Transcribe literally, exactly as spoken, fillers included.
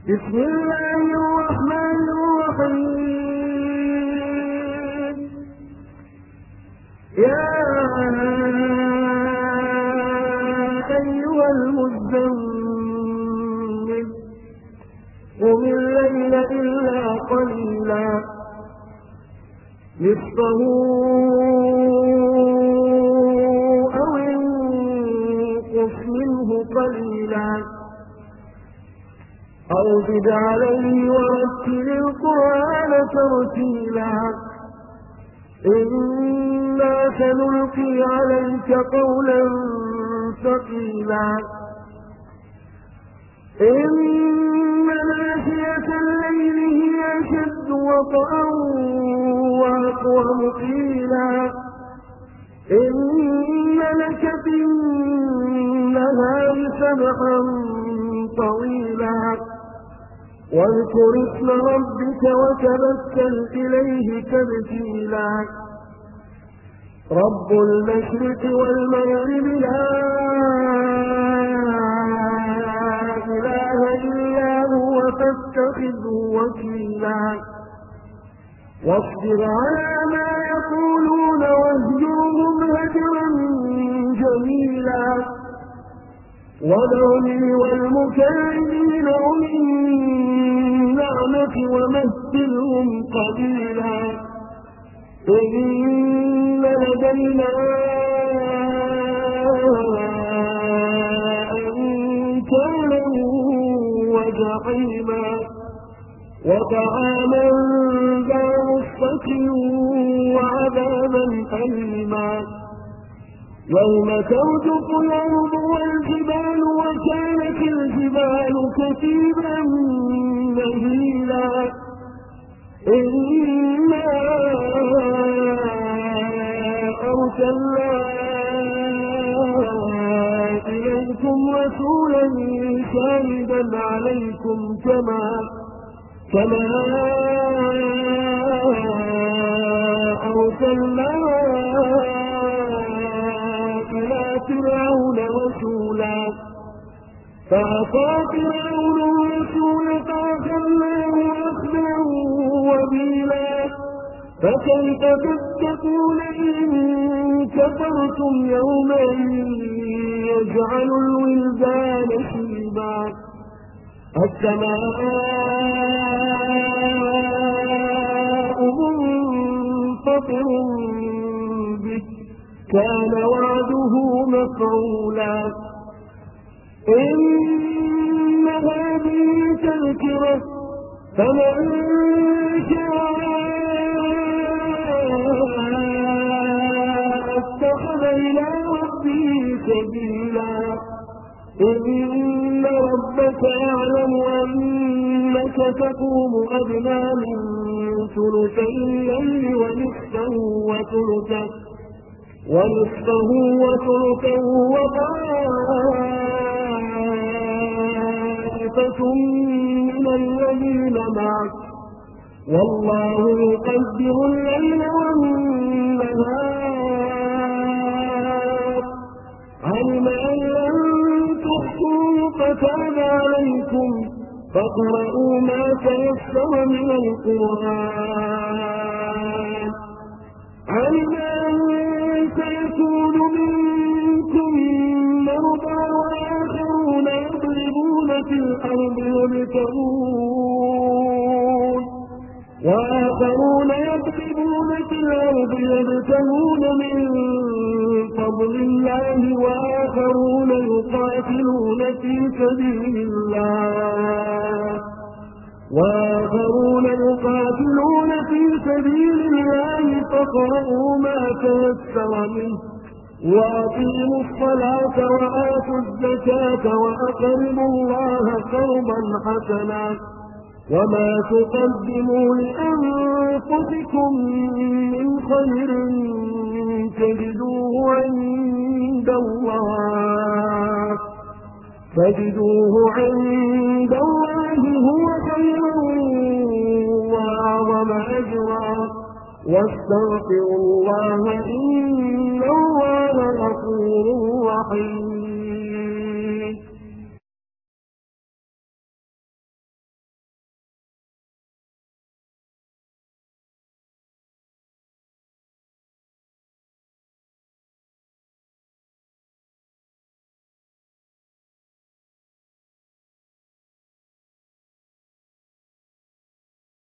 بسم الله الرحمن الرحيم. يا أيها المزمل قم الليل إلا قليلا نصفه أو انقص منه قليلا أو زد عليه ورتل القرآن ترتيلا إنا سنلقي عليك قولا ثقيلا إن ناشئة الليل هي أشد وطئا وأقوم قيلا إن لك في النهار سبحا طويلا واذكر اسم ربك وتبتل إليه تبتيلا رب المشرق والمغرب لا إله إلا هو فاتخذه وكيلا واصبر على ما يقولون واهجرهم هجرا جميلا وذرني والمكذبين أولي النعمة ومهلهم قليلا إن لدينا أنكالا وجحيما وطعاما ذا غصة وعذابا أليما يوم ترجف الأرض والجبال وكانت الجبال كثيبا مهيلا إنا أرسلنا إليكم رسولا شاهدا عليكم كما كما أرسلنا إلى فرعون رسولا فعصى فرعون الرسول فأخذناه أخذا وبيلا فكيف تتقون إن كفرتم يوما يجعل الولدان شيبا السماء منفطر به كان وعده مفعولا إن هذه تذكرة فمن شاء اتخذ إلى ربه سبيلا إن ربك يعلم أنك تقوم أدنى من ثلثي الليل ونصفه وثلثه ونصفه وثلثه وطائفة من الذين معك والله يقدر الليل والنهار علم أن لن تحصوا فتاب عليكم فاقرؤوا ما تيسر من القرآن علم أن سيكون منكم مرضى وآخرون يضربون في الأرض يبتغون وآخرون يضربون في الأرض يبتغون من فضل الله وآخرون يقاتلون في سبيل الله وآخرون يقاتلون في سبيل الله فاقرؤوا ما تيسر منه وأقيموا الصلاة وآتوا الزكاة وأقرضوا الله قرضا حسنا وما تقدموا لأنفسكم من خير تجدوه عند الله تجدوه عند الله هو خيرا وأعظم أجرا واستغفروا الله إن الله غفور رحيم.